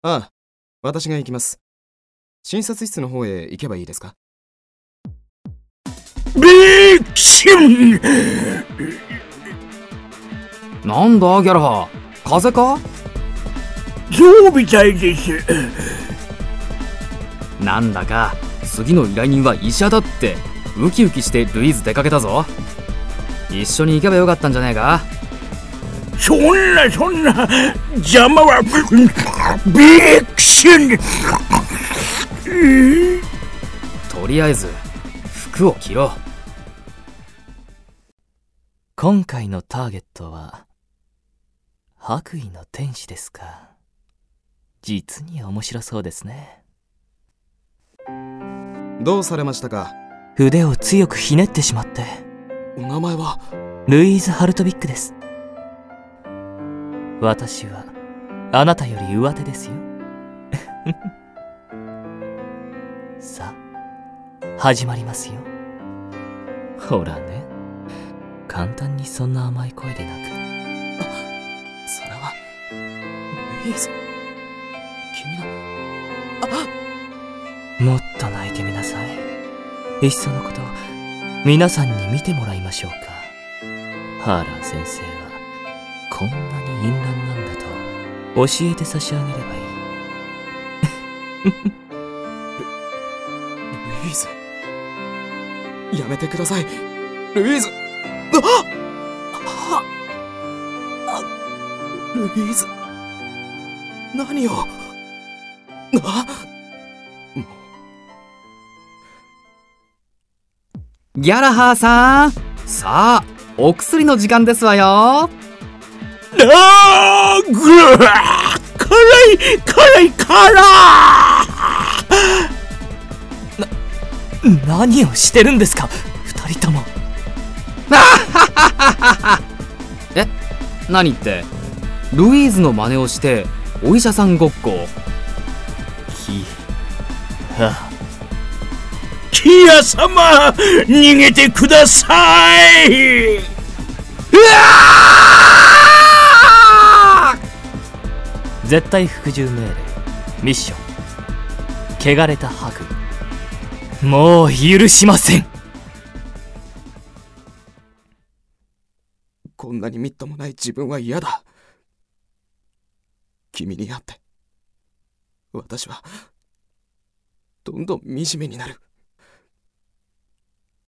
ああ、私が行きます。診察室の方へ行けばいいですか？ ビクシン！ なんだギャラハ、風邪か？ そうみたいです。 なんだか次の依頼人は医者だってウキウキしてルイーズ出かけたぞ。一緒に行けばよかったんじゃねえか？ そんな邪魔はビクシン！ とりあえず服を着ろ。 今回のターゲットは白衣の天使ですか。実に面白そうですね。 どうされましたか？ 腕を強くひねってしまって。 お名前は？ ルイーズ・ハルトビックです。私はあなたより上手ですよ。さあ始まりますよ。ほらね、簡単にそんな甘い声で泣く。 それはルイーズ、君の。 もっと泣いてみなさい。いっそのこと皆さんに見てもらいましょうか。ハーラー先生はこんなに淫乱なんだと教えて差し上げればいい。 ルイーズ、やめてください。ルイーズ、ルイーズ、何を。 ギャラハーさん、さあお薬の時間ですわよ。 辛い何をしてるんですか二人とも。 え、何ってルイーズの真似をしてお医者さんごっこ。 キア様、逃げてください。 絶対服従命令ミッション、汚れた白衣、もう許しません。 こんなにみっともない自分は嫌だ。君に会って私はどんどん惨めになる。